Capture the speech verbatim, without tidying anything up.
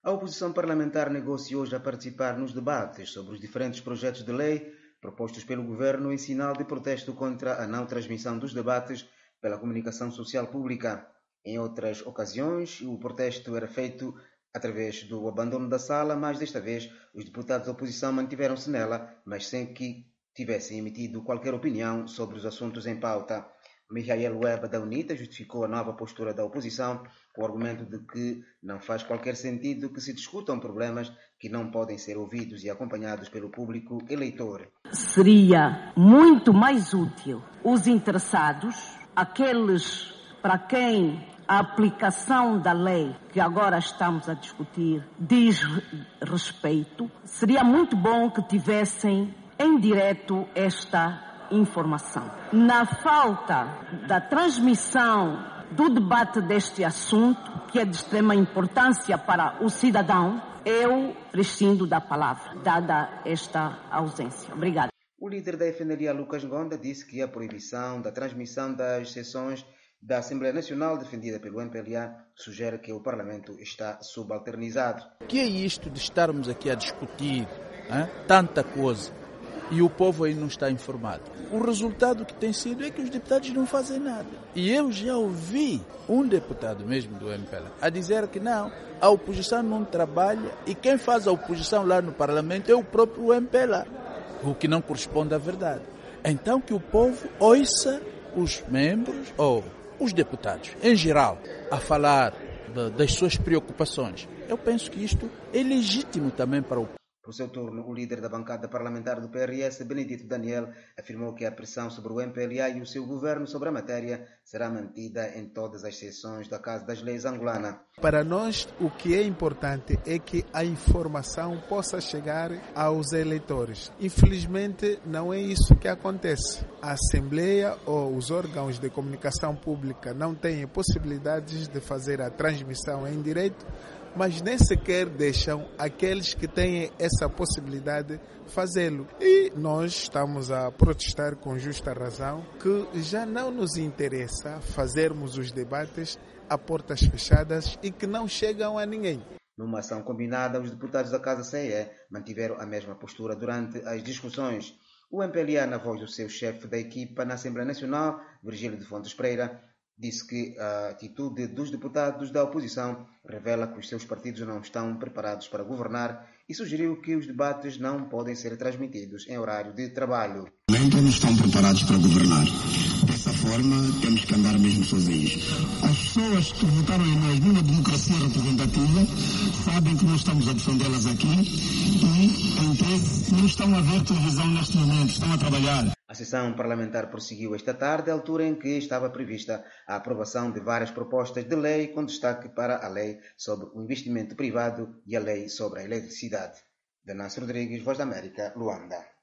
A oposição parlamentar negou-se hoje a participar nos debates sobre os diferentes projetos de lei propostos pelo governo em sinal de protesto contra a não transmissão dos debates pela comunicação social pública. Em outras ocasiões, o protesto era feito através do abandono da sala, mas desta vez os deputados da oposição mantiveram-se nela, mas sem que tivessem emitido qualquer opinião sobre os assuntos em pauta. Michael Webb, da UNITA, justificou a nova postura da oposição com o argumento de que não faz qualquer sentido que se discutam problemas que não podem ser ouvidos e acompanhados pelo público eleitor. Seria muito mais útil os interessados, aqueles para quem a aplicação da lei que agora estamos a discutir diz respeito, seria muito bom que tivessem em direto esta informação. Na falta da transmissão do debate deste assunto, que é de extrema importância para o cidadão, eu prescindo da palavra, dada esta ausência. Obrigada. O líder da F N L A, Lucas Ngonda, disse que a proibição da transmissão das sessões da Assembleia Nacional defendida pelo M P L A sugere que o Parlamento está subalternizado. O que é isto de estarmos aqui a discutir hein, tanta coisa e o povo aí não está informado? O resultado que tem sido é que os deputados não fazem nada. E eu já ouvi um deputado mesmo do M P L A a dizer que não, a oposição não trabalha e quem faz a oposição lá no Parlamento é o próprio M P L A, o que não corresponde à verdade. Então que o povo ouça os membros ou os deputados, em geral, a falar de, das suas preocupações. Eu penso que isto é legítimo também para o Por seu turno, o líder da bancada parlamentar do P R S, Benedito Daniel, afirmou que a pressão sobre o M P L A e o seu governo sobre a matéria será mantida em todas as sessões da Casa das Leis angolana. Para nós, o que é importante é que a informação possa chegar aos eleitores. Infelizmente, não é isso que acontece. A Assembleia ou os órgãos de comunicação pública não têm possibilidades de fazer a transmissão em direito, mas nem sequer deixam aqueles que têm essa possibilidade fazê-lo. E nós estamos a protestar com justa razão que já não nos interessa fazermos os debates a portas fechadas e que não chegam a ninguém. Numa ação combinada, os deputados da Casa C E mantiveram a mesma postura durante as discussões. O M P L A, na voz do seu chefe da equipa na Assembleia Nacional, Virgílio de Fontes Pereira, disse que a atitude dos deputados da oposição revela que os seus partidos não estão preparados para governar e sugeriu que os debates não podem ser transmitidos em horário de trabalho. Não estão preparados para governar. Dessa forma, temos que andar mesmo sozinhos. As pessoas que votaram em nós numa democracia representativa sabem que nós estamos a defendê-las aqui e, em tese, não estão a ver televisão neste momento, estão a trabalhar. A sessão parlamentar prosseguiu esta tarde, altura em que estava prevista a aprovação de várias propostas de lei, com destaque para a lei sobre o investimento privado e a lei sobre a eletricidade. Venâncio Rodrigues, Voz da América, Luanda.